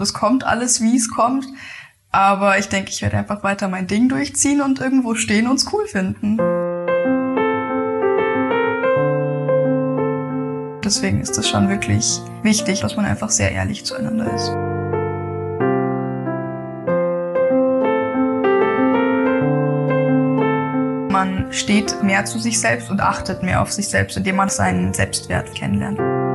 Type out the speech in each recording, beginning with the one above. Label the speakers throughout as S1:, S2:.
S1: Es kommt alles, wie es kommt. Aber ich denke, ich werde einfach weiter mein Ding durchziehen und irgendwo stehen und es cool finden. Deswegen ist es schon wirklich wichtig, dass man einfach sehr ehrlich zueinander ist. Man steht mehr zu sich selbst und achtet mehr auf sich selbst, indem man seinen Selbstwert kennenlernt.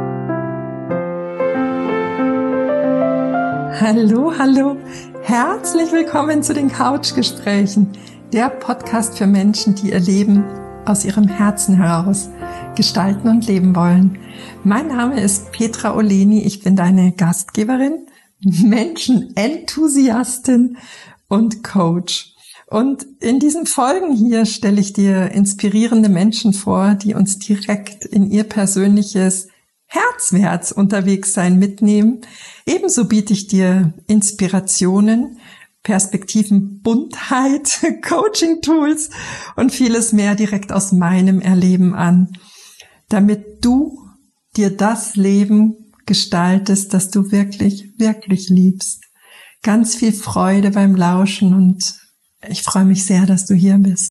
S2: Hallo, herzlich willkommen zu den Couchgesprächen, der Podcast für Menschen, die ihr Leben aus ihrem Herzen heraus gestalten und leben wollen. Mein Name ist Petra Oleni, ich bin deine Gastgeberin, Menschenenthusiastin und Coach. Und in diesen Folgen hier stelle ich dir inspirierende Menschen vor, die uns direkt in ihr persönliches Herzwärts unterwegs sein mitnehmen. Ebenso biete ich dir Inspirationen, Perspektiven, Buntheit, Coaching-Tools und vieles mehr direkt aus meinem Erleben an, damit du dir das Leben gestaltest, das du wirklich, wirklich liebst. Ganz viel Freude beim Lauschen und ich freue mich sehr, dass du hier bist.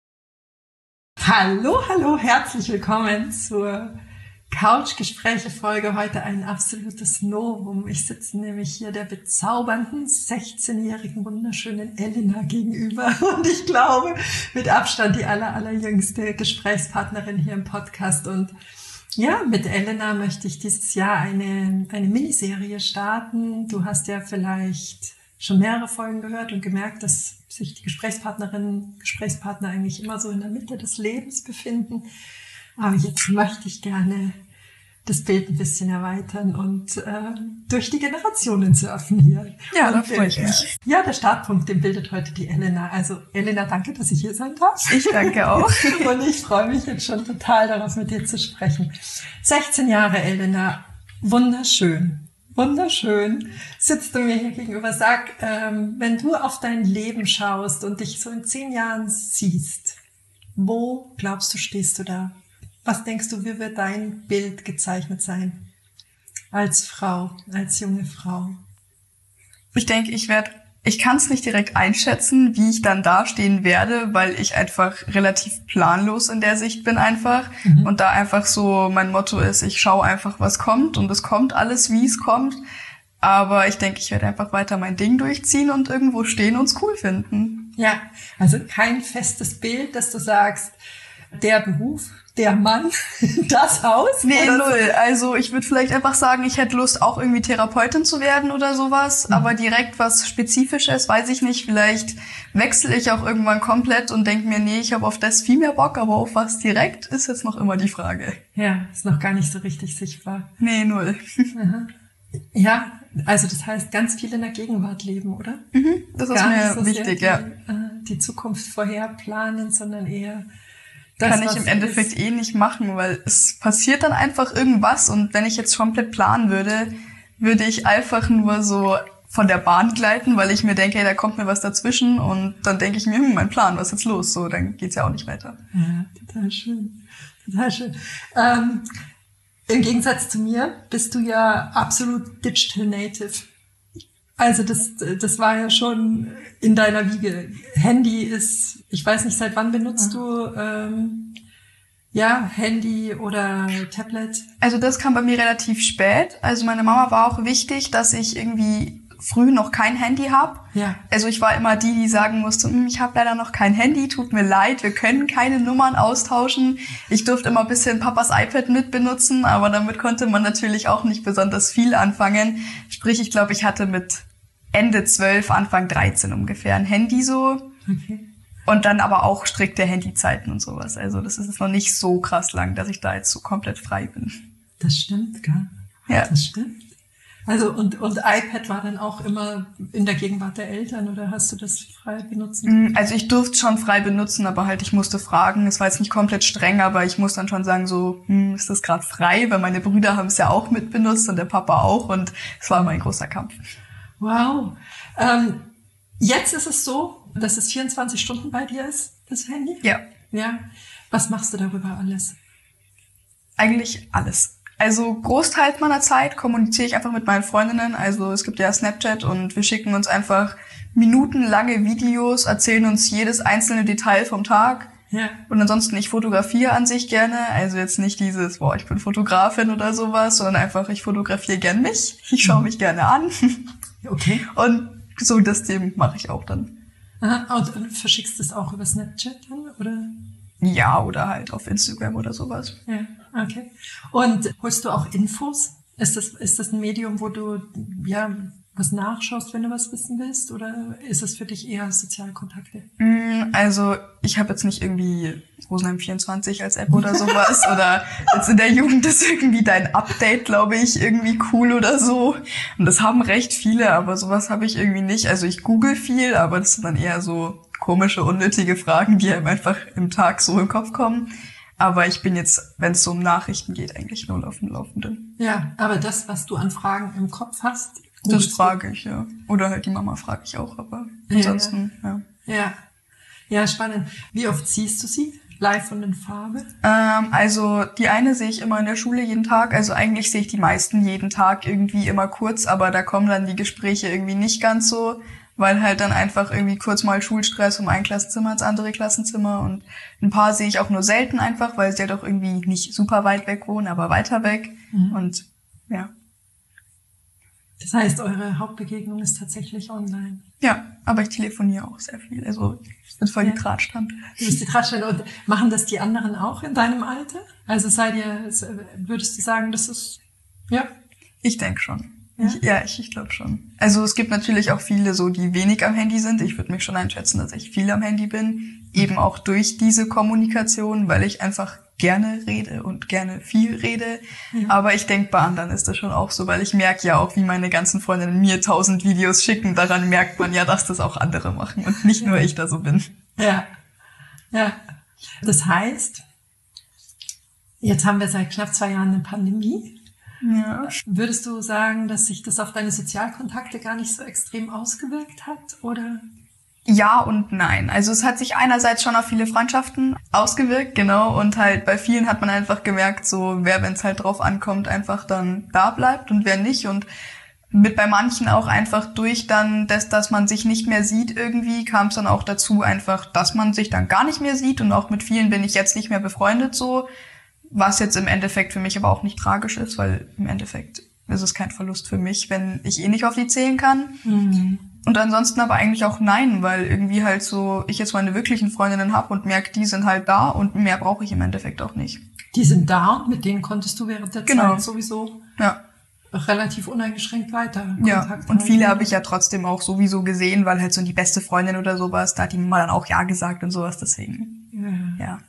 S2: Hallo, herzlich willkommen zur Couchgespräche-Folge. Heute ein absolutes Novum. Ich sitze nämlich hier der bezaubernden 16-jährigen, wunderschönen Elena gegenüber und ich glaube, mit Abstand die allerjüngste Gesprächspartnerin hier im Podcast. Und ja, mit Elena möchte ich dieses Jahr eine Miniserie starten. Du hast ja vielleicht schon mehrere Folgen gehört und gemerkt, dass sich die Gesprächspartner eigentlich immer so in der Mitte des Lebens befinden. Aber jetzt möchte ich gerne das Bild ein bisschen erweitern und durch die Generationen surfen hier.
S1: Ja, da freue ich mich.
S2: Ja, der Startpunkt, den bildet heute die Elena. Also Elena, danke, dass ich hier sein darf.
S1: Ich danke auch.
S2: Und ich freue mich jetzt schon total darauf, mit dir zu sprechen. 16 Jahre, Elena, wunderschön. Wunderschön, sitzt du mir hier gegenüber. Sag, wenn du auf dein Leben schaust und dich so in 10 Jahren siehst, wo glaubst du, stehst du da? Was denkst du, wie wird dein Bild gezeichnet sein? Als Frau, als junge Frau.
S1: Ich denke, ich kann es nicht direkt einschätzen, wie ich dann dastehen werde, weil ich einfach relativ planlos in der Sicht bin einfach. Und da einfach so mein Motto ist, ich schaue einfach, was kommt und es kommt alles, wie es kommt. Aber ich denke, ich werde einfach weiter mein Ding durchziehen und irgendwo stehen und es cool finden.
S2: Ja, also kein festes Bild, dass du sagst, der Beruf, der Mann, das Haus?
S1: Nee, null. Also ich würde vielleicht einfach sagen, ich hätte Lust, auch irgendwie Therapeutin zu werden oder sowas. Aber direkt was Spezifisches, weiß ich nicht. Vielleicht wechsle ich auch irgendwann komplett und denke mir, nee, ich habe auf das viel mehr Bock, aber auf was direkt ist jetzt noch immer die Frage.
S2: Ja, ist noch gar nicht so richtig sichtbar.
S1: Nee, null.
S2: Ja, also das heißt, ganz viel in der Gegenwart leben, oder?
S1: Das ist mir
S2: so
S1: wichtig, ja.
S2: Die Zukunft vorherplanen, sondern eher
S1: das kann ich im Endeffekt nicht machen, weil es passiert dann einfach irgendwas und wenn ich jetzt komplett planen würde, würde ich einfach nur so von der Bahn gleiten, weil ich mir denke, hey, da kommt mir was dazwischen und dann denke ich mir, mein Plan, was ist jetzt los? So, dann geht's ja auch nicht weiter.
S2: Ja, total schön. Total schön. Im Gegensatz zu mir bist du ja absolut Digital Native. Also das war ja schon in deiner Wiege. Handy ist, ich weiß nicht, seit wann benutzt du Handy oder Tablet?
S1: Also das kam bei mir relativ spät. Also meine Mama war auch wichtig, dass ich irgendwie früh noch kein Handy habe.
S2: Ja.
S1: Also ich war immer die sagen musste, ich habe leider noch kein Handy, tut mir leid, wir können keine Nummern austauschen. Ich durfte immer ein bisschen Papas iPad mit benutzen, aber damit konnte man natürlich auch nicht besonders viel anfangen. Sprich, ich glaube, ich hatte mit Ende 12, Anfang 13 ungefähr ein Handy so.
S2: Okay.
S1: Und dann aber auch strikte Handyzeiten und sowas. Also das ist jetzt noch nicht so krass lang, dass ich da jetzt so komplett frei bin.
S2: Das stimmt, gell?
S1: Ja.
S2: Das stimmt. Also und iPad war dann auch immer in der Gegenwart der Eltern oder hast du das frei benutzen?
S1: Also ich durfte schon frei benutzen, aber halt ich musste fragen. Es war jetzt nicht komplett streng, aber ich muss dann schon sagen so, ist das gerade frei? Weil meine Brüder haben es ja auch mitbenutzt und der Papa auch und es war immer ein großer Kampf.
S2: Wow. Jetzt ist es so, dass es 24 Stunden bei dir ist, das Handy?
S1: Ja.
S2: Ja. Was machst du darüber alles?
S1: Eigentlich alles. Also Großteil meiner Zeit kommuniziere ich einfach mit meinen Freundinnen. Also es gibt ja Snapchat und wir schicken uns einfach minutenlange Videos, erzählen uns jedes einzelne Detail vom Tag.
S2: Ja.
S1: Und ansonsten, ich fotografiere an sich gerne. Also jetzt nicht dieses, ich bin Fotografin oder sowas, sondern einfach, ich fotografiere gern mich. Ich schaue mich gerne an.
S2: Okay.
S1: Und so das Thema mache ich auch dann.
S2: Aha. Und verschickst du es auch über Snapchat dann, oder?
S1: Ja, oder halt auf Instagram oder sowas.
S2: Ja, okay. Und holst du auch Infos? Ist das ein Medium, wo du was nachschaust, wenn du was wissen willst? Oder ist es für dich eher Sozialkontakte?
S1: Also ich habe jetzt nicht irgendwie Rosenheim24 als App oder sowas. Oder jetzt in der Jugend ist irgendwie dein Update, glaube ich, irgendwie cool oder so. Und das haben recht viele, aber sowas habe ich irgendwie nicht. Also ich google viel, aber das sind dann eher so komische, unnötige Fragen, die einem einfach im Tag so im Kopf kommen. Aber ich bin jetzt, wenn es so um Nachrichten geht, eigentlich null auf dem Laufenden.
S2: Ja, aber das, was du an Fragen im Kopf hast,
S1: das frage ich, ja. Oder halt die Mama frage ich auch, aber ansonsten, ja.
S2: Ja, spannend. Wie oft siehst du sie? Live und in Farbe?
S1: Also die eine sehe ich immer in der Schule jeden Tag. Also eigentlich sehe ich die meisten jeden Tag irgendwie immer kurz, aber da kommen dann die Gespräche irgendwie nicht ganz so, weil halt dann einfach irgendwie kurz mal Schulstress vom einen Klassenzimmer ins andere Klassenzimmer und ein paar sehe ich auch nur selten einfach, weil sie ja doch irgendwie nicht super weit weg wohnen, aber weiter weg und ja.
S2: Das heißt, eure Hauptbegegnung ist tatsächlich online?
S1: Ja, aber ich telefoniere auch sehr viel, also ich bin voll die Drahtstante.
S2: Du bist die Drahtstante. Und machen das die anderen auch in deinem Alter? Also würdest du sagen, das ist, ja?
S1: Ich denke schon. Ich glaube schon. Also es gibt natürlich auch viele so, die wenig am Handy sind. Ich würde mich schon einschätzen, dass ich viel am Handy bin. Eben auch durch diese Kommunikation, weil ich einfach gerne rede und gerne viel rede. Ja. Aber ich denke, bei anderen ist das schon auch so, weil ich merke ja auch, wie meine ganzen Freundinnen mir 1000 Videos schicken. Daran merkt man ja, dass das auch andere machen und nicht nur ich da so bin.
S2: Ja. Das heißt, jetzt haben wir seit knapp 2 Jahren eine Pandemie.
S1: Ja.
S2: Würdest du sagen, dass sich das auf deine Sozialkontakte gar nicht so extrem ausgewirkt hat, oder?
S1: Ja und nein. Also es hat sich einerseits schon auf viele Freundschaften ausgewirkt, genau. Und halt bei vielen hat man einfach gemerkt, so wer, wenn es halt drauf ankommt, einfach dann da bleibt und wer nicht. Und bei manchen auch einfach durch dann, dass man sich nicht mehr sieht irgendwie, kam es dann auch dazu einfach, dass man sich dann gar nicht mehr sieht. Und auch mit vielen bin ich jetzt nicht mehr befreundet so. Was jetzt im Endeffekt für mich aber auch nicht tragisch ist, weil im Endeffekt ist es kein Verlust für mich, wenn ich nicht auf die zählen kann.
S2: Mhm.
S1: Und ansonsten aber eigentlich auch nein, weil irgendwie halt so ich jetzt meine wirklichen Freundinnen habe und merke, die sind halt da und mehr brauche ich im Endeffekt auch nicht.
S2: Die sind da und mit denen konntest du während der Zeit sowieso relativ uneingeschränkt weiter Kontakt
S1: haben. Und viele habe ich ja trotzdem auch sowieso gesehen, weil halt so die beste Freundin oder sowas, da hat die Mama dann auch ja gesagt und sowas, deswegen. Ja.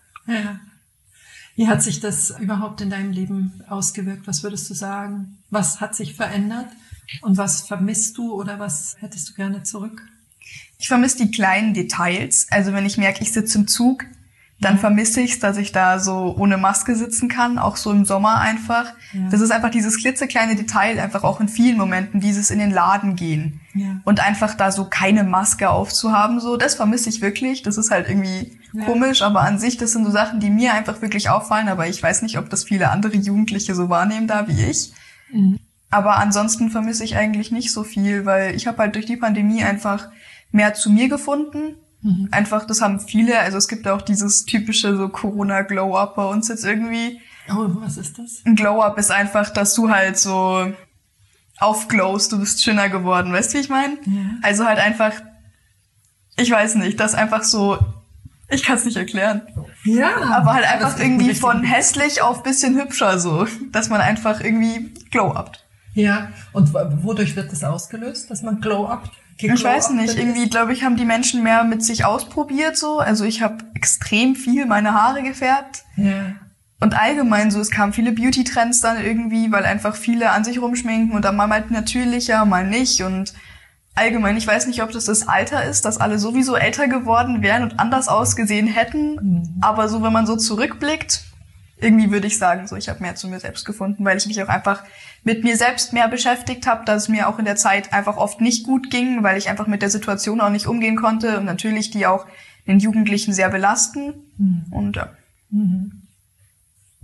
S2: Wie hat sich das überhaupt in deinem Leben ausgewirkt? Was würdest du sagen? Was hat sich verändert? Und was vermisst du oder was hättest du gerne zurück?
S1: Ich vermisse die kleinen Details. Also wenn ich merke, ich sitze im Zug, dann vermisse ich es, dass ich da so ohne Maske sitzen kann, auch so im Sommer einfach. Ja. Das ist einfach dieses klitzekleine Detail, einfach auch in vielen Momenten, dieses in den Laden gehen. Ja. Und einfach da so keine Maske aufzuhaben, so, das vermisse ich wirklich. Das ist halt irgendwie komisch, aber an sich, das sind so Sachen, die mir einfach wirklich auffallen, aber ich weiß nicht, ob das viele andere Jugendliche so wahrnehmen da wie ich. Mhm. Aber ansonsten vermisse ich eigentlich nicht so viel, weil ich habe halt durch die Pandemie einfach mehr zu mir gefunden. Mhm. Einfach, das haben viele, also es gibt auch dieses typische so Corona-Glow-Up bei uns jetzt irgendwie.
S2: Oh, was ist das?
S1: Ein Glow-Up ist einfach, dass du halt so aufglowst, du bist schöner geworden, weißt du, wie ich meine? Ja. Also halt einfach, ich weiß nicht, das einfach so, ich kann es nicht erklären.
S2: Ja.
S1: Aber halt einfach irgendwie von hässlich auf bisschen hübscher so, dass man einfach irgendwie glow-upt.
S2: Ja, und wodurch wird das ausgelöst, dass man glow-upt?
S1: Ich weiß nicht, irgendwie, glaube ich, haben die Menschen mehr mit sich ausprobiert so. Also ich habe extrem viel meine Haare gefärbt.
S2: Ja.
S1: Und allgemein so, es kamen viele Beauty-Trends dann irgendwie, weil einfach viele an sich rumschminken und dann mal natürlicher, mal nicht. Und allgemein, ich weiß nicht, ob das Alter ist, dass alle sowieso älter geworden wären und anders ausgesehen hätten. Mhm. Aber so, wenn man so zurückblickt, irgendwie würde ich sagen, so, ich habe mehr zu mir selbst gefunden, weil ich mich auch einfach mit mir selbst mehr beschäftigt habe, dass es mir auch in der Zeit einfach oft nicht gut ging, weil ich einfach mit der Situation auch nicht umgehen konnte und natürlich die auch den Jugendlichen sehr belasten. Mhm. Und ja.
S2: Mhm.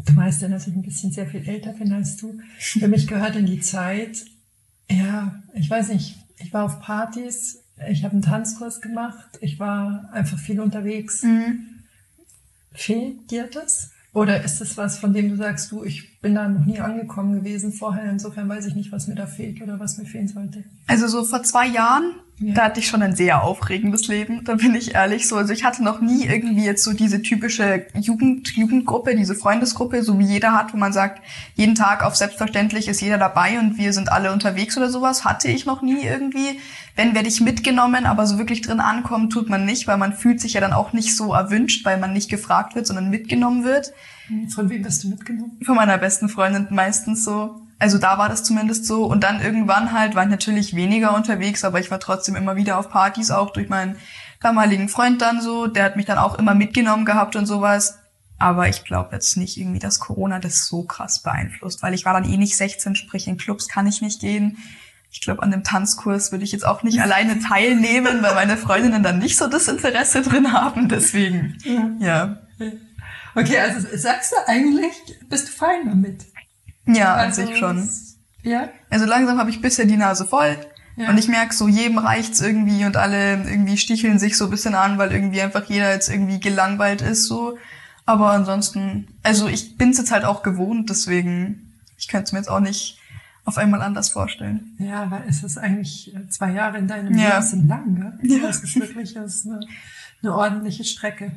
S2: du weißt ja, dass ich ein bisschen sehr viel älter bin als du. Für mich gehört in die Zeit, ja, ich weiß nicht, ich war auf Partys, ich habe einen Tanzkurs gemacht, ich war einfach viel unterwegs. Fehlt dir das? Oder ist das was, von dem du sagst, ich bin da noch nie angekommen gewesen vorher, insofern weiß ich nicht, was mir da fehlt oder was mir fehlen sollte?
S1: Also so vor 2 Jahren, da hatte ich schon ein sehr aufregendes Leben, da bin ich ehrlich so. Also ich hatte noch nie irgendwie jetzt so diese typische Jugendgruppe, diese Freundesgruppe, so wie jeder hat, wo man sagt, jeden Tag auf selbstverständlich ist jeder dabei und wir sind alle unterwegs oder sowas, hatte ich noch nie irgendwie. Wenn, werde ich mitgenommen, aber so wirklich drin ankommen tut man nicht, weil man fühlt sich ja dann auch nicht so erwünscht, weil man nicht gefragt wird, sondern mitgenommen wird.
S2: Von wem wirst du mitgenommen?
S1: Von meiner besten Freundin meistens so. Also da war das zumindest so. Und dann irgendwann halt war ich natürlich weniger unterwegs, aber ich war trotzdem immer wieder auf Partys, auch durch meinen damaligen Freund dann so. Der hat mich dann auch immer mitgenommen gehabt und sowas. Aber ich glaube jetzt nicht irgendwie, dass Corona das so krass beeinflusst, weil ich war dann eh nicht 16, sprich in Clubs kann ich nicht gehen. Ich glaube, an dem Tanzkurs würde ich jetzt auch nicht alleine teilnehmen, weil meine Freundinnen dann nicht so das Interesse drin haben. Deswegen, ja.
S2: Okay, also sagst du eigentlich, bist du fein damit?
S1: Ja, an sich schon.
S2: Ja?
S1: Also langsam habe ich bisher die Nase voll. Ja. Und ich merke so, jedem reicht's irgendwie und alle irgendwie sticheln sich so ein bisschen an, weil irgendwie einfach jeder jetzt irgendwie gelangweilt ist so. Aber ansonsten, also ich bin's jetzt halt auch gewohnt, deswegen, ich könnte es mir jetzt auch nicht auf einmal anders vorstellen.
S2: Ja, weil es ist eigentlich 2 Jahre in deinem Leben sind lang, gell? Ja. Das ist wirklich eine ordentliche Strecke.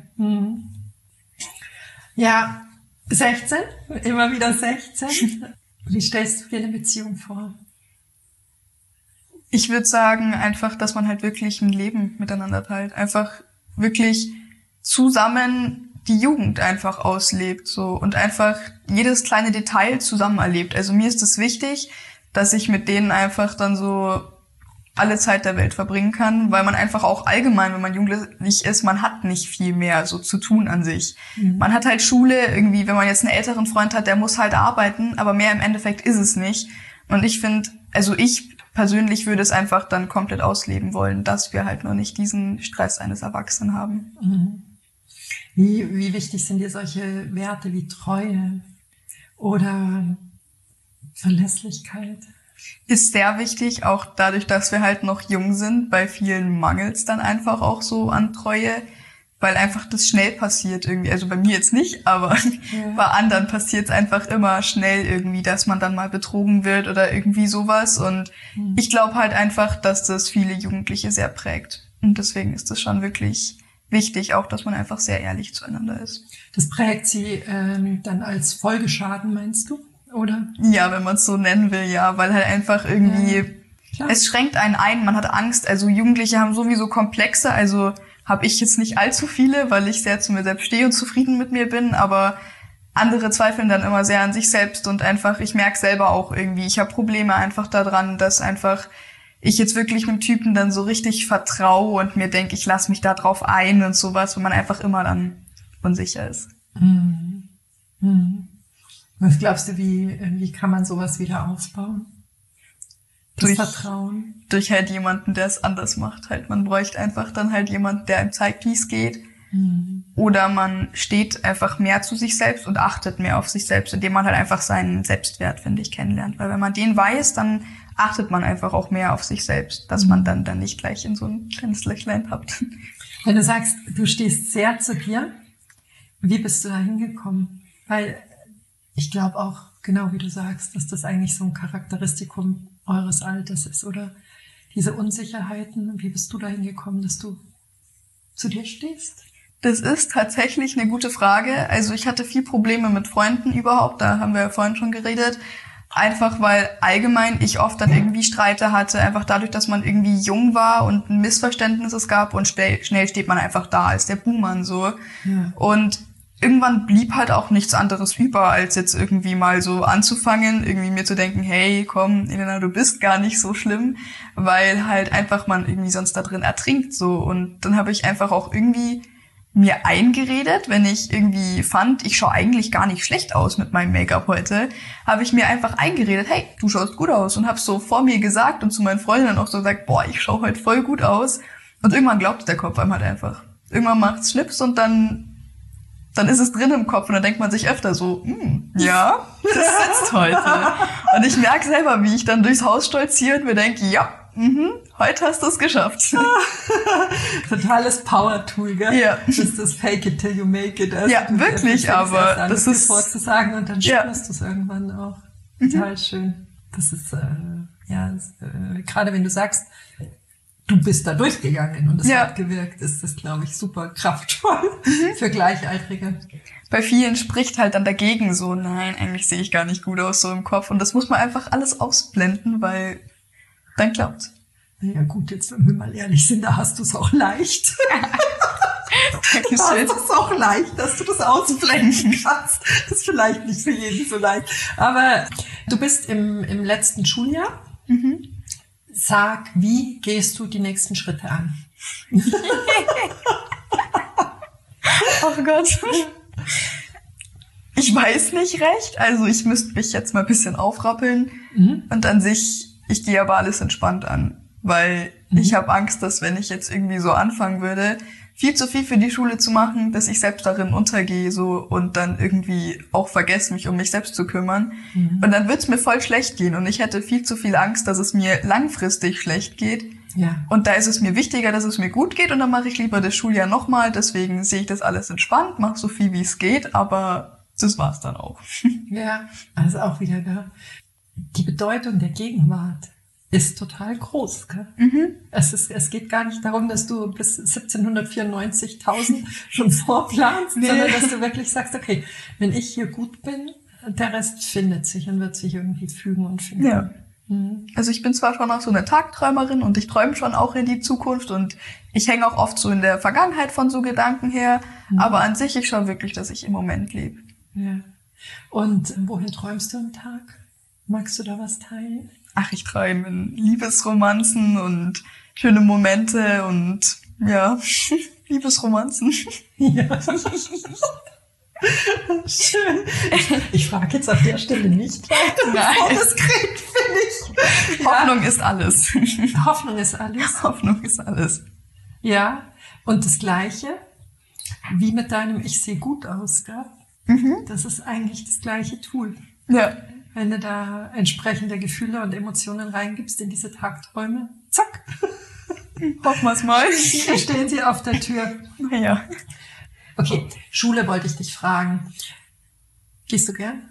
S2: Ja, 16, immer wieder 16. Wie stellst du dir eine Beziehung vor?
S1: Ich würde sagen einfach, dass man halt wirklich ein Leben miteinander teilt. Einfach wirklich zusammen die Jugend einfach auslebt so und einfach jedes kleine Detail zusammen erlebt. Also mir ist es wichtig, dass ich mit denen einfach dann so alle Zeit der Welt verbringen kann, weil man einfach auch allgemein, wenn man jugendlich ist, man hat nicht viel mehr so zu tun an sich. Man hat halt Schule irgendwie, wenn man jetzt einen älteren Freund hat, der muss halt arbeiten, aber mehr im Endeffekt ist es nicht. Und ich finde, also ich persönlich würde es einfach dann komplett ausleben wollen, dass wir halt noch nicht diesen Stress eines Erwachsenen haben.
S2: Wie wichtig sind dir solche Werte wie Treue oder Verlässlichkeit?
S1: Ist sehr wichtig, auch dadurch, dass wir halt noch jung sind. Bei vielen mangelt es dann einfach auch so an Treue, weil einfach das schnell passiert irgendwie. Also bei mir jetzt nicht, aber bei anderen passiert es einfach immer schnell irgendwie, dass man dann mal betrogen wird oder irgendwie sowas. Und ich glaube halt einfach, dass das viele Jugendliche sehr prägt. Und deswegen ist es schon wirklich wichtig, auch dass man einfach sehr ehrlich zueinander ist.
S2: Das prägt sie dann als Folgeschaden, meinst du? Oder?
S1: Ja, wenn man es so nennen will, ja, weil halt einfach irgendwie, es schränkt einen ein, man hat Angst, also Jugendliche haben sowieso Komplexe, also habe ich jetzt nicht allzu viele, weil ich sehr zu mir selbst stehe und zufrieden mit mir bin, aber andere zweifeln dann immer sehr an sich selbst und einfach, ich merke selber auch irgendwie, ich habe Probleme einfach daran, dass einfach ich jetzt wirklich einem Typen dann so richtig vertraue und mir denke, ich lasse mich da drauf ein und sowas, wo man einfach immer dann unsicher ist.
S2: Was glaubst du, wie kann man sowas wieder aufbauen? Das Vertrauen?
S1: Durch halt jemanden, der es anders macht. Halt, man bräuchte einfach dann halt jemanden, der einem zeigt, wie es geht. Oder man steht einfach mehr zu sich selbst und achtet mehr auf sich selbst, indem man halt einfach seinen Selbstwert, finde ich, kennenlernt. Weil wenn man den weiß, dann achtet man einfach auch mehr auf sich selbst, dass man dann nicht gleich in so ein kleines Löchlein tappt.
S2: Wenn du sagst, du stehst sehr zu dir, wie bist du da hingekommen? Weil ich glaube auch, genau wie du sagst, dass das eigentlich so ein Charakteristikum eures Alters ist, oder? Diese Unsicherheiten, wie bist du da hingekommen, dass du zu dir stehst?
S1: Das ist tatsächlich eine gute Frage. Also ich hatte viel Probleme mit Freunden überhaupt, da haben wir ja vorhin schon geredet. Einfach weil allgemein ich oft dann irgendwie Streite hatte, einfach dadurch, dass man irgendwie jung war und ein Missverständnis es gab und schnell steht man einfach da als der Buhmann so. Ja. Und irgendwann blieb halt auch nichts anderes über, als jetzt irgendwie mal so anzufangen, irgendwie mir zu denken, hey, komm, Elena, du bist gar nicht so schlimm, weil halt einfach man irgendwie sonst da drin ertrinkt so. Und dann habe ich einfach auch irgendwie mir eingeredet, wenn ich irgendwie fand, ich schaue eigentlich gar nicht schlecht aus mit meinem Make-up heute, habe ich mir einfach eingeredet, hey, du schaust gut aus, und habe so vor mir gesagt und zu meinen Freundinnen auch so gesagt, boah, ich schaue heute voll gut aus. Und irgendwann glaubt der Kopf einem halt einfach. Irgendwann macht's Schnips und dann dann ist es drin im Kopf und dann denkt man sich öfter so, ja, das sitzt heute. Und ich merke selber, wie ich dann durchs Haus stolziere und mir denke, ja, heute hast du es geschafft.
S2: Totales Power-Tool, gell?
S1: Ja.
S2: Das ist das Fake it till you make it. Also
S1: ja, wirklich, aber das ist
S2: vorzusagen und dann spürst du es irgendwann auch. Total schön. Das ist, gerade wenn du sagst, du bist da durchgegangen und es hat gewirkt, ist das, glaube ich, super kraftvoll für Gleichaltrige.
S1: Bei vielen spricht halt dann dagegen so, nein, eigentlich sehe ich gar nicht gut aus so im Kopf. Und das muss man einfach alles ausblenden, weil dann klappt's.
S2: Ja gut, jetzt wenn wir mal ehrlich sind, da hast du es auch leicht. Da hast du es auch leicht, dass du das ausblenden kannst. Das ist vielleicht nicht für jeden so leicht. Aber du bist im letzten Schuljahr. Sag, wie gehst du die nächsten Schritte an?
S1: Oh Gott. Ich weiß nicht recht. Also ich müsste mich jetzt mal ein bisschen aufrappeln. Und an sich, ich gehe aber alles entspannt an. Weil ich habe Angst, dass wenn ich jetzt irgendwie so anfangen würde, viel zu viel für die Schule zu machen, dass ich selbst darin untergehe so und dann irgendwie auch vergesse, mich um mich selbst zu kümmern. Und dann wird's mir voll schlecht gehen und ich hätte viel zu viel Angst, dass es mir langfristig schlecht geht.
S2: Ja.
S1: Und da ist es mir wichtiger, dass es mir gut geht und dann mache ich lieber das Schuljahr nochmal. Deswegen sehe ich das alles entspannt, mache so viel wie es geht, aber das war's dann auch.
S2: Ja, also auch wieder da. Die Bedeutung der Gegenwart ist total groß. Gell? Es geht gar nicht darum, dass du bis 1794 1000 schon vorplanst, sondern dass du wirklich sagst, okay, wenn ich hier gut bin, der Rest findet sich und wird sich irgendwie fügen und finden.
S1: Ja. Also ich bin zwar schon auch so eine Tagträumerin und ich träume schon auch in die Zukunft und ich hänge auch oft so in der Vergangenheit von so Gedanken her, aber an sich ich schaue wirklich, dass ich im Moment lebe.
S2: Ja. Und wohin träumst du am Tag? Magst du da was teilen?
S1: Ach, ich träume in Liebesromanzen und schöne Momente und ja, Liebesromanzen.
S2: Ja. Schön. Ich frage jetzt auf der Stelle nicht weiter.
S1: Nein.
S2: Das kriegt, finde ich.
S1: Hoffnung ist alles.
S2: Hoffnung ist alles.
S1: Hoffnung ist alles.
S2: Ja, und das Gleiche, wie mit deinem Ich sehe gut aus, gell? Das ist eigentlich das gleiche Tool.
S1: Ja.
S2: Wenn du da entsprechende Gefühle und Emotionen reingibst in diese Tagträume, zack.
S1: Hoffen wir es mal.
S2: Hier stehen sie auf der Tür.
S1: Naja.
S2: Okay, Schule wollte ich dich fragen. Gehst du gern?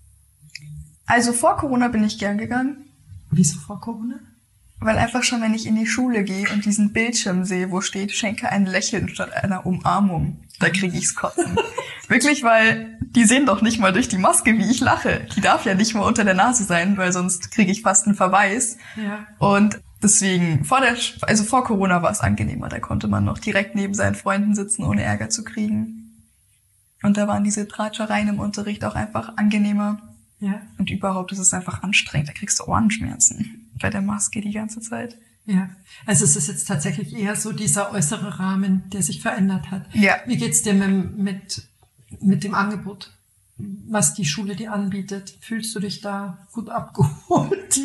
S1: Also vor Corona bin ich gern gegangen.
S2: Wieso vor Corona?
S1: Weil einfach schon, wenn ich in die Schule gehe und diesen Bildschirm sehe, wo steht, schenke ein Lächeln statt einer Umarmung, da kriege ich's kotzen. Wirklich, weil die sehen doch nicht mal durch die Maske, wie ich lache. Die darf ja nicht mal unter der Nase sein, weil sonst kriege ich fast einen Verweis.
S2: Ja.
S1: Und deswegen, vor Corona war es angenehmer. Da konnte man noch direkt neben seinen Freunden sitzen, ohne Ärger zu kriegen. Und da waren diese Tratschereien im Unterricht auch einfach angenehmer.
S2: Ja.
S1: Und überhaupt ist es einfach anstrengend. Da kriegst du Ohrenschmerzen bei der Maske die ganze Zeit.
S2: Ja, also es ist jetzt tatsächlich eher so dieser äußere Rahmen, der sich verändert hat.
S1: Ja.
S2: Wie geht's dir mit dem Angebot, was die Schule dir anbietet? Fühlst du dich da gut abgeholt?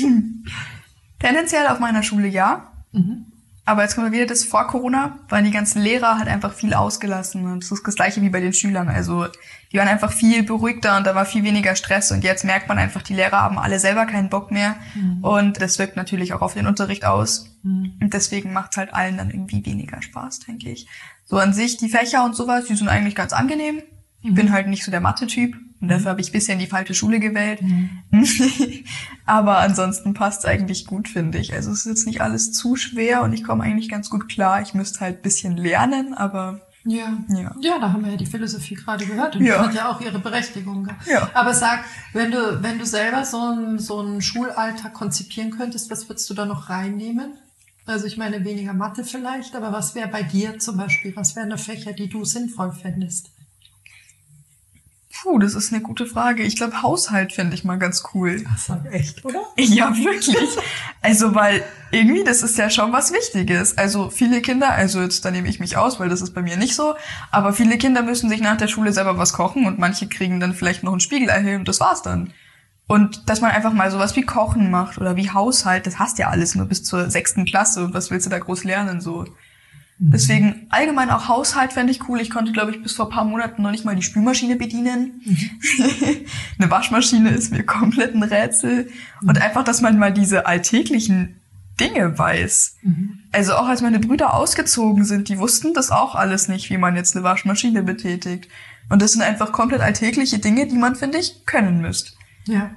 S1: Tendenziell auf meiner Schule ja. Aber jetzt kommen wir wieder, das vor Corona, waren die ganzen Lehrer halt einfach viel ausgelassen. Und das ist das Gleiche wie bei den Schülern. Also die waren einfach viel beruhigter und da war viel weniger Stress. Und jetzt merkt man einfach, die Lehrer haben alle selber keinen Bock mehr. Und das wirkt natürlich auch auf den Unterricht aus. Und deswegen macht's halt allen dann irgendwie weniger Spaß, denke ich. So an sich, die Fächer und sowas, die sind eigentlich ganz angenehm. Ich bin halt nicht so der Mathe-Typ. Und dafür habe ich bisher in die falsche Schule gewählt. Aber ansonsten passt's eigentlich gut, finde ich. Also es ist jetzt nicht alles zu schwer und ich komme eigentlich ganz gut klar. Ich müsste halt ein bisschen lernen, aber
S2: ja, da haben wir ja die Philosophie gerade gehört und die hat ja auch ihre Berechtigung.
S1: Ja.
S2: Aber sag, wenn du selber so einen Schulalltag konzipieren könntest, was würdest du da noch reinnehmen? Also ich meine, weniger Mathe vielleicht, aber was wäre bei dir zum Beispiel? Was wären da Fächer, die du sinnvoll fändest?
S1: Puh, das ist eine gute Frage. Ich glaube, Haushalt fände ich mal ganz cool.
S2: Das war echt, oder?
S1: Ja, wirklich. Also, weil irgendwie, das ist ja schon was Wichtiges. Also viele Kinder, also jetzt, da nehme ich mich aus, weil das ist bei mir nicht so, aber viele Kinder müssen sich nach der Schule selber was kochen und manche kriegen dann vielleicht noch ein Spiegelei hin und das war's dann. Und dass man einfach mal sowas wie Kochen macht oder wie Haushalt, das hast ja alles nur bis zur 6. Klasse und was willst du da groß lernen, so. Deswegen allgemein auch Haushalt fände ich cool. Ich konnte, glaube ich, bis vor ein paar Monaten noch nicht mal die Spülmaschine bedienen. Eine Waschmaschine ist mir komplett ein Rätsel. Und einfach, dass man mal diese alltäglichen Dinge weiß. Also auch als meine Brüder ausgezogen sind, die wussten das auch alles nicht, wie man jetzt eine Waschmaschine betätigt. Und das sind einfach komplett alltägliche Dinge, die man, finde ich, können müsste.
S2: Ja.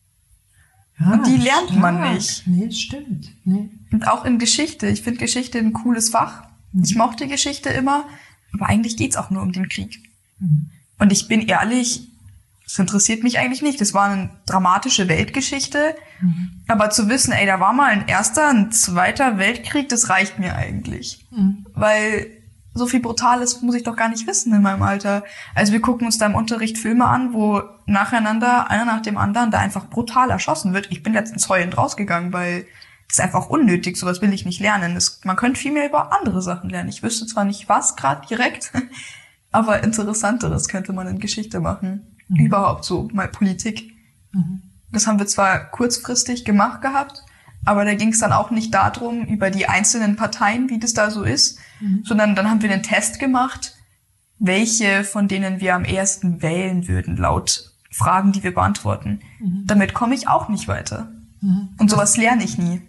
S1: Und die lernt man nicht.
S2: Nee, stimmt. Nee.
S1: Und auch in Geschichte. Ich finde Geschichte ein cooles Fach. Ich mochte Geschichte immer, aber eigentlich geht's auch nur um den Krieg. Und ich bin ehrlich, das interessiert mich eigentlich nicht. Das war eine dramatische Weltgeschichte. Aber zu wissen, ey, da war mal ein erster, ein zweiter Weltkrieg, das reicht mir eigentlich. Weil so viel Brutales muss ich doch gar nicht wissen in meinem Alter. Also wir gucken uns da im Unterricht Filme an, wo nacheinander, einer nach dem anderen, da einfach brutal erschossen wird. Ich bin letztens heulend rausgegangen, weil das ist einfach unnötig, sowas will ich nicht lernen. Man könnte viel mehr über andere Sachen lernen. Ich wüsste zwar nicht was gerade direkt, aber Interessanteres könnte man in Geschichte machen. Überhaupt so, mal Politik. Das haben wir zwar kurzfristig gemacht gehabt, aber da ging es dann auch nicht darum, über die einzelnen Parteien, wie das da so ist, sondern dann haben wir einen Test gemacht, welche von denen wir am ehesten wählen würden, laut Fragen, die wir beantworten. Damit komme ich auch nicht weiter. Und sowas lerne ich nie.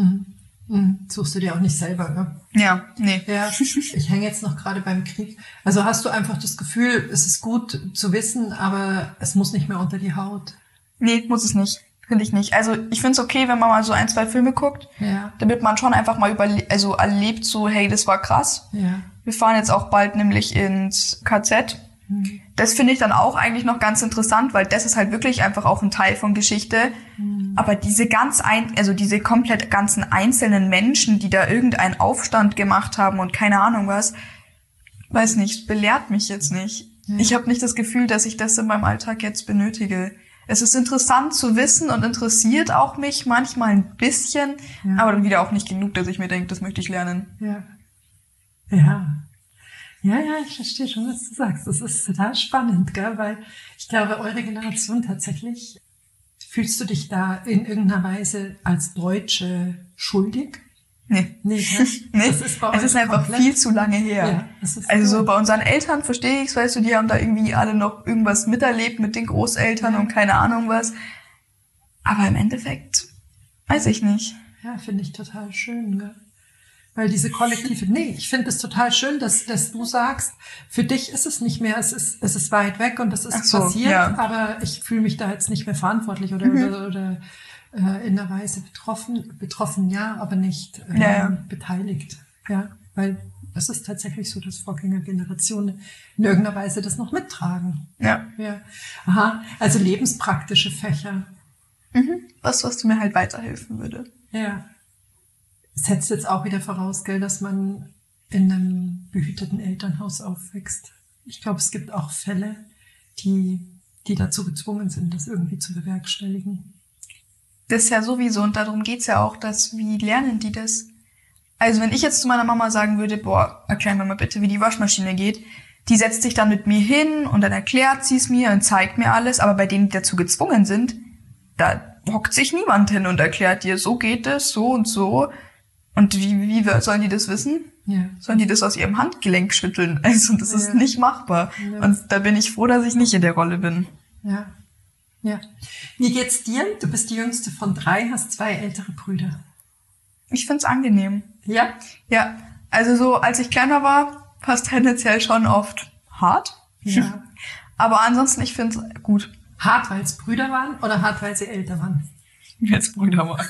S2: Suchst du dir auch nicht selber, ne?
S1: Ja, nee.
S2: Ja, ich hänge jetzt noch gerade beim Krieg. Also hast du einfach das Gefühl, es ist gut zu wissen, aber es muss nicht mehr unter die Haut?
S1: Nee, muss es nicht. Finde ich nicht. Also ich finde es okay, wenn man mal so 1, 2 Filme guckt, damit man schon einfach mal erlebt, so hey, das war krass.
S2: Ja.
S1: Wir fahren jetzt auch bald nämlich ins KZ. Das finde ich dann auch eigentlich noch ganz interessant, weil das ist halt wirklich einfach auch ein Teil von Geschichte. Aber diese diese komplett ganzen einzelnen Menschen, die da irgendeinen Aufstand gemacht haben und keine Ahnung was, weiß nicht, belehrt mich jetzt nicht. Ja. Ich habe nicht das Gefühl, dass ich das in meinem Alltag jetzt benötige. Es ist interessant zu wissen und interessiert auch mich manchmal ein bisschen, aber dann wieder auch nicht genug, dass ich mir denke, das möchte ich lernen.
S2: Ja, ich verstehe schon, was du sagst. Das ist total spannend, gell? Weil ich glaube, eure Generation tatsächlich, fühlst du dich da in irgendeiner Weise als Deutsche schuldig?
S1: Nee.
S2: Nee.
S1: Es ist einfach viel zu lange her.
S2: Ja,
S1: also so bei unseren Eltern verstehe ich's, weißt du, die haben da irgendwie alle noch irgendwas miterlebt mit den Großeltern und keine Ahnung was. Aber im Endeffekt weiß ich nicht.
S2: Ja, finde ich total schön, gell? Weil diese kollektive, ich finde es total schön, dass du sagst, für dich ist es nicht mehr, es ist weit weg und es ist passiert, aber ich fühle mich da jetzt nicht mehr verantwortlich oder in einer Weise betroffen, ja, aber nicht beteiligt, ja, weil es ist tatsächlich so, dass Vorgängergenerationen in irgendeiner Weise das noch mittragen.
S1: Ja.
S2: Aha, also lebenspraktische Fächer.
S1: Was du mir halt weiterhelfen würde.
S2: Ja. Setzt jetzt auch wieder voraus, gell, dass man in einem behüteten Elternhaus aufwächst. Ich glaube, es gibt auch Fälle, die dazu gezwungen sind, das irgendwie zu bewerkstelligen.
S1: Das ist ja sowieso, und darum geht's ja auch, wie lernen die das? Also wenn ich jetzt zu meiner Mama sagen würde, erklär mir mal bitte, wie die Waschmaschine geht, die setzt sich dann mit mir hin und dann erklärt sie es mir und zeigt mir alles, aber bei denen, die dazu gezwungen sind, da hockt sich niemand hin und erklärt dir, so geht es, so und so. Und wie sollen die das wissen?
S2: Ja.
S1: Sollen die das aus ihrem Handgelenk schütteln? Also das ist nicht machbar. Ja. Und da bin ich froh, dass ich nicht in der Rolle bin.
S2: Ja. Wie geht's dir? Du bist die jüngste von 3, hast 2 ältere Brüder.
S1: Ich find's angenehm.
S2: Ja?
S1: Ja. Also so, als ich kleiner war, war es tendenziell schon oft hart.
S2: Ja.
S1: Aber ansonsten, ich find's gut.
S2: Hart, weil es Brüder waren oder hart, weil sie älter waren?
S1: Weil es Brüder waren.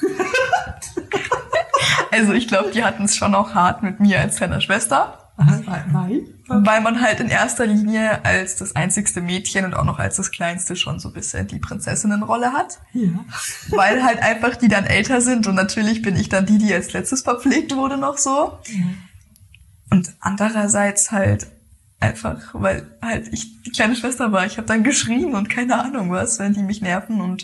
S1: Also ich glaube, die hatten es schon auch hart mit mir als kleiner Schwester. Weil man halt in erster Linie als das einzigste Mädchen und auch noch als das kleinste schon so ein bisschen die Prinzessinnenrolle hat.
S2: Ja.
S1: Weil halt einfach die dann älter sind und natürlich bin ich dann die als letztes verpflegt wurde noch so.
S2: Ja.
S1: Und andererseits halt einfach, weil halt ich die kleine Schwester war. Ich habe dann geschrien und keine Ahnung was, wenn die mich nerven und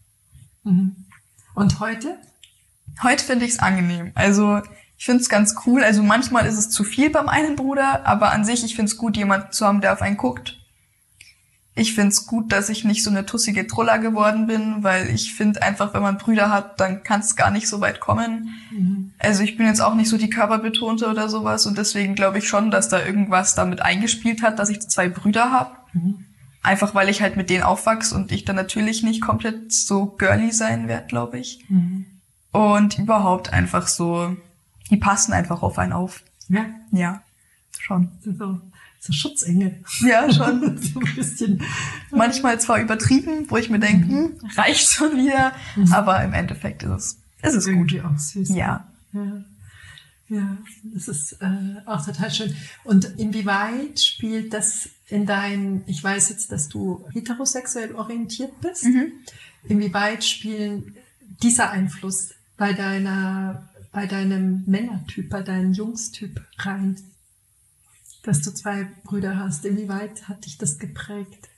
S2: Und heute?
S1: Heute finde ich es angenehm. Also ich finde es ganz cool. Also manchmal ist es zu viel beim einen Bruder, aber an sich, ich finde es gut, jemanden zu haben, der auf einen guckt. Ich find's gut, dass ich nicht so eine tussige Trulla geworden bin, weil ich finde einfach, wenn man Brüder hat, dann kann's gar nicht so weit kommen. Mhm. Also ich bin jetzt auch nicht so die Körperbetonte oder sowas und deswegen glaube ich schon, dass da irgendwas damit eingespielt hat, dass ich 2 Brüder habe. Mhm. Einfach weil ich halt mit denen aufwachse und ich dann natürlich nicht komplett so girly sein werde, glaube ich. Mhm. Und überhaupt einfach so, die passen einfach auf einen auf.
S2: Ja?
S1: Ja, schon.
S2: So Schutzengel.
S1: Ja, schon.
S2: So ein bisschen.
S1: Manchmal zwar übertrieben, wo ich mir denke, reicht schon wieder, aber im Endeffekt ist es
S2: irgendwie
S1: gut.
S2: Auch süß.
S1: Ja.
S2: Ja, das ist auch total schön. Und inwieweit spielt das ich weiß jetzt, dass du heterosexuell orientiert bist, inwieweit spielen dieser Einfluss bei deinem Männertyp, bei deinem Jungstyp rein? Dass du 2 Brüder hast, inwieweit hat dich das geprägt?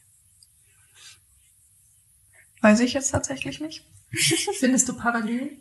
S1: Weiß ich jetzt tatsächlich nicht.
S2: Findest du Parallelen?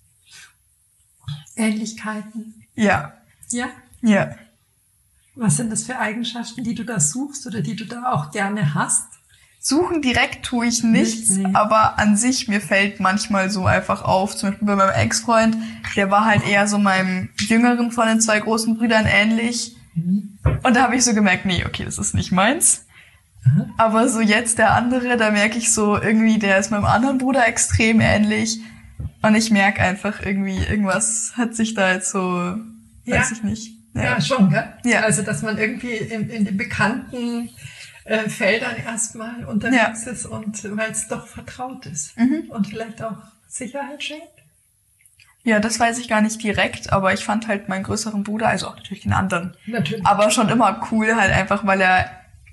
S2: Ähnlichkeiten?
S1: Ja.
S2: Ja?
S1: Ja.
S2: Was sind das für Eigenschaften, die du da suchst oder die du da auch gerne hast?
S1: Suchen direkt tue ich nichts, aber an sich, mir fällt manchmal so einfach auf, zum Beispiel bei meinem Ex-Freund, der war halt eher so meinem jüngeren von den 2 großen Brüdern ähnlich. Und da habe ich so gemerkt, nee, okay, das ist nicht meins. Aber so jetzt der andere, da merke ich so irgendwie, der ist meinem anderen Bruder extrem ähnlich. Und ich merke einfach irgendwie, irgendwas hat sich da jetzt so, weiß ich nicht.
S2: Ja, schon, gell?
S1: Ja.
S2: Also, dass man irgendwie in den bekannten Feldern erstmal unterwegs ist und weil es doch vertraut ist und vielleicht auch Sicherheit schenkt.
S1: Ja, das weiß ich gar nicht direkt, aber ich fand halt meinen größeren Bruder, also auch natürlich den anderen,
S2: natürlich.
S1: Aber schon immer cool, halt einfach, weil er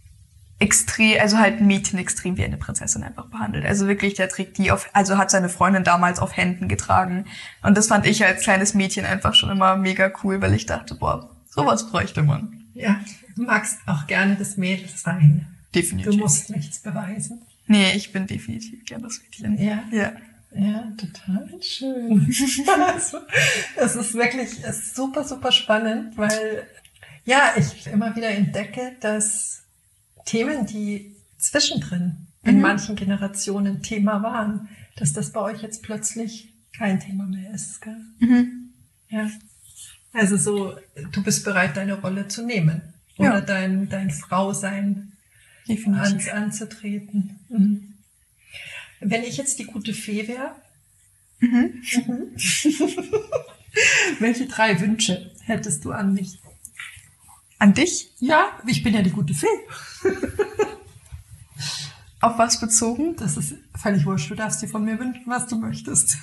S1: ein Mädchen extrem wie eine Prinzessin einfach behandelt. Also wirklich, der trägt hat seine Freundin damals auf Händen getragen. Und das fand ich als kleines Mädchen einfach schon immer mega cool, weil ich dachte, boah, sowas bräuchte man.
S2: Ja, du magst auch gerne das Mädel sein.
S1: Definitiv.
S2: Du musst nichts beweisen.
S1: Nee, ich bin definitiv gern das Mädchen.
S2: Ja. Ja, total schön. Es ist wirklich super, super spannend, weil ich immer wieder entdecke, dass Themen, die zwischendrin in manchen Generationen Thema waren, dass das bei euch jetzt plötzlich kein Thema mehr ist. Gell? Ja. Also so, du bist bereit, deine Rolle zu nehmen oder dein Frausein anzutreten. Wenn ich jetzt die gute Fee wäre, welche 3 Wünsche hättest du an mich?
S1: An dich?
S2: Ja, ich bin ja die gute Fee.
S1: Auf was bezogen?
S2: Das ist völlig wurscht. Du darfst dir von mir wünschen, was du möchtest.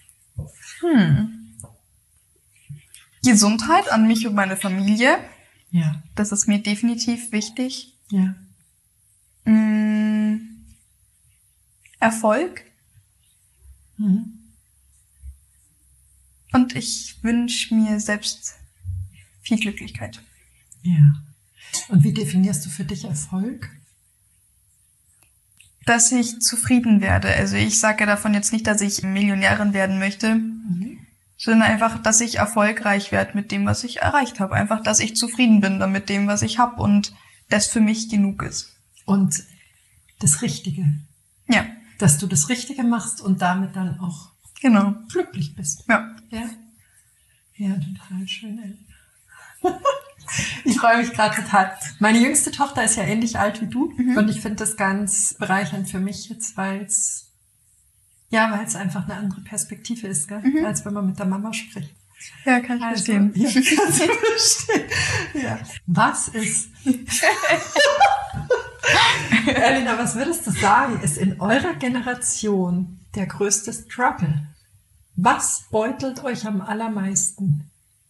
S1: Gesundheit an mich und meine Familie.
S2: Ja.
S1: Das ist mir definitiv wichtig.
S2: Ja.
S1: Erfolg. Und ich wünsche mir selbst viel Glücklichkeit.
S2: Ja. Und wie definierst du für dich Erfolg?
S1: Dass ich zufrieden werde. Also ich sage davon jetzt nicht, dass ich Millionärin werden möchte, sondern einfach, dass ich erfolgreich werde mit dem, was ich erreicht habe. Einfach, dass ich zufrieden bin mit dem, was ich habe und das für mich genug ist.
S2: Und das Richtige.
S1: Ja.
S2: Dass du das Richtige machst und damit dann auch glücklich bist.
S1: Ja.
S2: Ja, total schön, ey. Ich freue mich gerade total. Meine jüngste Tochter ist ja ähnlich alt wie du und ich finde das ganz bereichernd für mich jetzt, weil es einfach eine andere Perspektive ist, gell? Als wenn man mit der Mama spricht.
S1: Ja, kann ich verstehen.
S2: Ja, kannst du verstehen. Ja. Was ist... Elina, was würdest du sagen, ist in eurer Generation der größte Struggle? Was beutelt euch am allermeisten?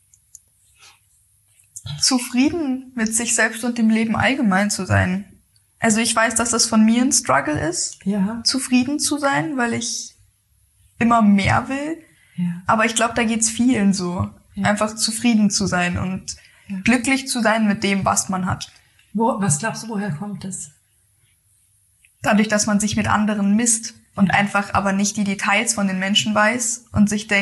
S1: Zufrieden mit sich selbst und dem Leben allgemein zu sein. Also ich weiß, dass das von mir ein Struggle ist, zufrieden zu sein, weil ich immer mehr will. Ja. Aber ich glaube, da geht's vielen so. Ja. Einfach zufrieden zu sein und glücklich zu sein mit dem, was man hat.
S2: Was glaubst du, woher kommt das?
S1: Dadurch, dass man sich mit anderen misst und einfach aber nicht die Details von den Menschen weiß und sich denkt,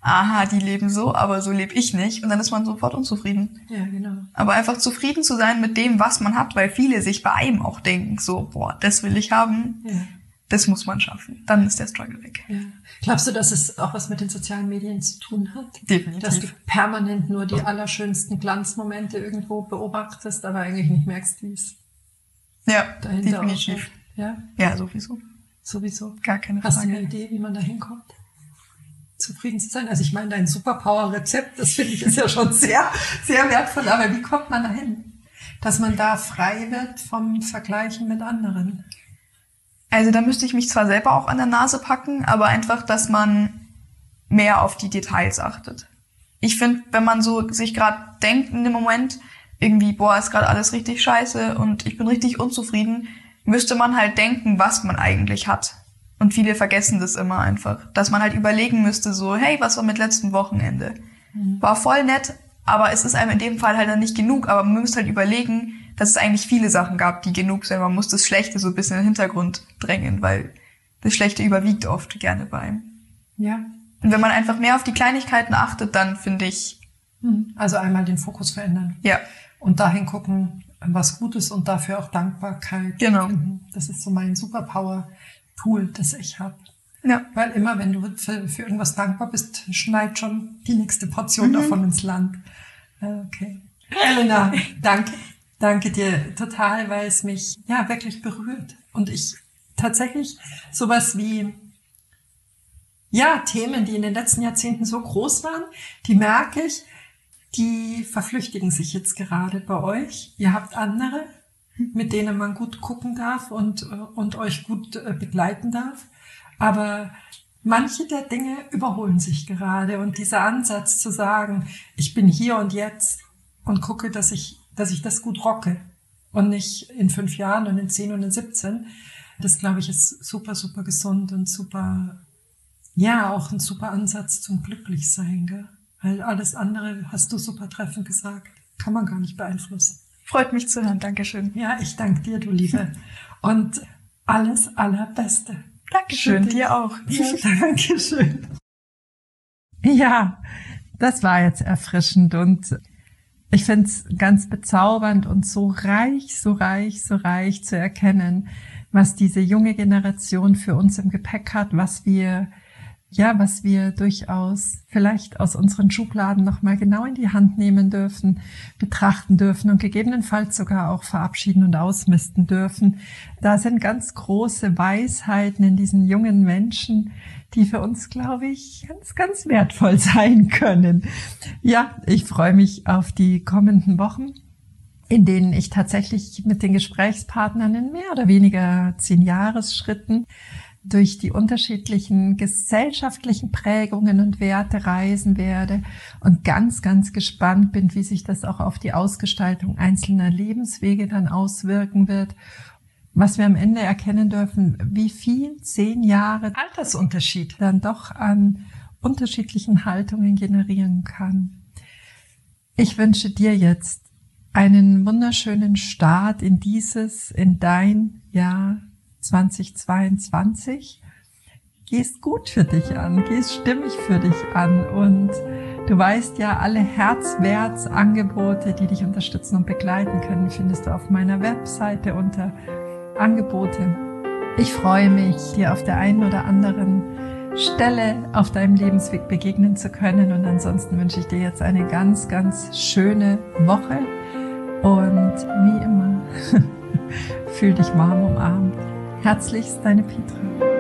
S1: aha, die leben so, aber so lebe ich nicht. Und dann ist man sofort unzufrieden.
S2: Ja, genau.
S1: Aber einfach zufrieden zu sein mit dem, was man hat, weil viele sich bei einem auch denken, so, boah, das will ich haben, das muss man schaffen. Dann ist der Struggle weg.
S2: Ja. Glaubst du, dass es auch was mit den sozialen Medien zu tun hat?
S1: Definitiv.
S2: Dass du permanent nur die allerschönsten Glanzmomente irgendwo beobachtest, aber eigentlich nicht merkst, wie es dahinter
S1: definitiv.
S2: ausschaut? Ja?
S1: Ja, sowieso. Gar keine Frage.
S2: Hast du eine Idee, wie man da hinkommt? Zufrieden zu sein? Also ich meine, dein Superpower-Rezept, das finde ich ist ja schon sehr, sehr wertvoll, aber wie kommt man dahin? Dass man da frei wird vom Vergleichen mit anderen?
S1: Also da müsste ich mich zwar selber auch an der Nase packen, aber einfach, dass man mehr auf die Details achtet. Ich finde, wenn man so sich gerade denkt in dem Moment, irgendwie, boah, ist gerade alles richtig scheiße und ich bin richtig unzufrieden, müsste man halt denken, was man eigentlich hat. Und viele vergessen das immer einfach. Dass man halt überlegen müsste, so, hey, was war mit letzten Wochenende? War voll nett, aber es ist einem in dem Fall halt dann nicht genug. Aber man müsste halt überlegen, dass es eigentlich viele Sachen gab, die genug sind. Man muss das Schlechte so ein bisschen in den Hintergrund drängen, weil das Schlechte überwiegt oft gerne bei einem.
S2: Ja.
S1: Und wenn man einfach mehr auf die Kleinigkeiten achtet, dann finde ich...
S2: Also einmal den Fokus verändern.
S1: Ja.
S2: Und dahin gucken, was gut ist und dafür auch Dankbarkeit finden. Das ist so mein Superpower-Tool, das ich habe. Ja. Weil immer, wenn du für irgendwas dankbar bist, schneit schon die nächste Portion davon ins Land. Okay. Elena, danke. Danke dir total, weil es mich ja wirklich berührt. Und ich tatsächlich sowas wie Themen, die in den letzten Jahrzehnten so groß waren, die merke ich, die verflüchtigen sich jetzt gerade bei euch. Ihr habt andere, mit denen man gut gucken darf und euch gut begleiten darf. Aber manche der Dinge überholen sich gerade. Und dieser Ansatz zu sagen, ich bin hier und jetzt und gucke, dass ich das gut rocke und nicht in 5 Jahren und in 10 und in 17, das glaube ich ist super, super gesund und super, auch ein super Ansatz zum Glücklichsein, gell? Weil alles andere, hast du super treffend gesagt, kann man gar nicht beeinflussen.
S1: Freut mich zu hören, Dankeschön.
S2: Ja, ich danke dir, du Liebe. Und alles Allerbeste.
S1: Dankeschön, dir auch.
S2: Ja, Dankeschön. Ja, das war jetzt erfrischend und ich finde es ganz bezaubernd und so reich zu erkennen, was diese junge Generation für uns im Gepäck hat, was wir durchaus vielleicht aus unseren Schubladen nochmal genau in die Hand nehmen dürfen, betrachten dürfen und gegebenenfalls sogar auch verabschieden und ausmisten dürfen. Da sind ganz große Weisheiten in diesen jungen Menschen, die für uns, glaube ich, ganz, ganz wertvoll sein können. Ja, ich freue mich auf die kommenden Wochen, in denen ich tatsächlich mit den Gesprächspartnern in mehr oder weniger 10-Jahres-Schritten durch die unterschiedlichen gesellschaftlichen Prägungen und Werte reisen werde und ganz, ganz gespannt bin, wie sich das auch auf die Ausgestaltung einzelner Lebenswege dann auswirken wird. Was wir am Ende erkennen dürfen, wie viel 10 Jahre Altersunterschied dann doch an unterschiedlichen Haltungen generieren kann. Ich wünsche dir jetzt einen wunderschönen Start in dein Jahr 2022. Gehst gut für dich an, gehst stimmig für dich an und du weißt ja, alle Herzwertsangebote, die dich unterstützen und begleiten können, findest du auf meiner Webseite unter Angebote. Ich freue mich, dir auf der einen oder anderen Stelle auf deinem Lebensweg begegnen zu können und ansonsten wünsche ich dir jetzt eine ganz, ganz schöne Woche und wie immer, fühl dich warm umarmt. Herzlichst, deine Petra.